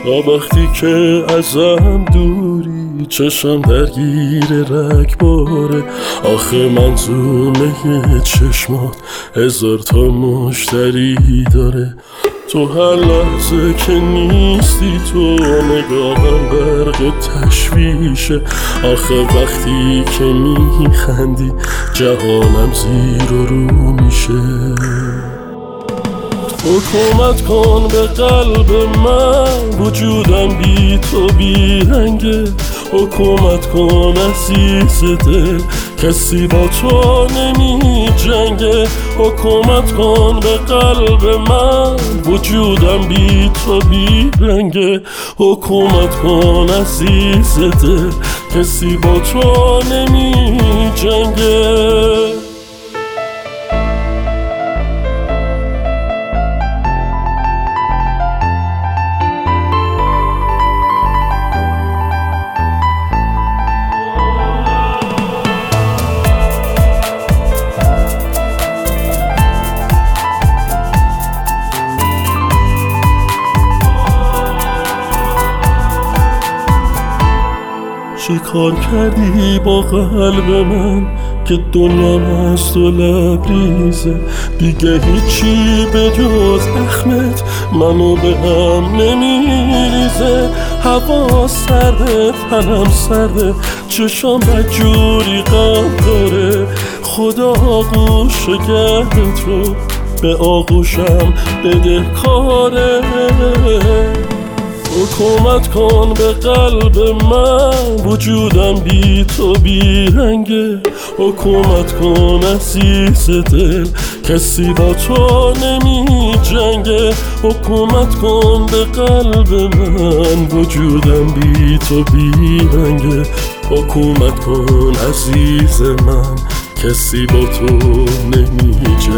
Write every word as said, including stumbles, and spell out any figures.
تا وقتی که ازم دوری چشم درگیر رگباره. آخه منظومه چشمات هزار تا مشتری داره. تو هر لحظه که نیستی تو نگاهم غرق تشویشه. آخه وقتی که میخندی جهانم زیر و رو میشه. حکومت کن به قلب من وجودم بی تو بی رنگه. حکومت کن عزیز دل کسی با تو نمی جنگه. حکومت کن به قلب من وجودم بی تو بی رنگه. حکومت کن عزیز دل کسی با تو نمی جنگه. چی کار کردی با قلب من که دنیام از تو لبریزه؟ دیگه هیچی به جز اخمت منو به هم نمیریزه. هوا سرده تنم سرده چشام بدجوری غم داره. خدا آغوش گردت رو به آغوشم بده کاره. حکومت کن به قلب من وجودم بی تو بی رنگه. حکومت کن عزیز دل کسی با تو نمی جنگه. حکومت کن به قلب من وجودم بی تو بی رنگه. حکومت کن عزیز من کسی با تو نمی جنگه.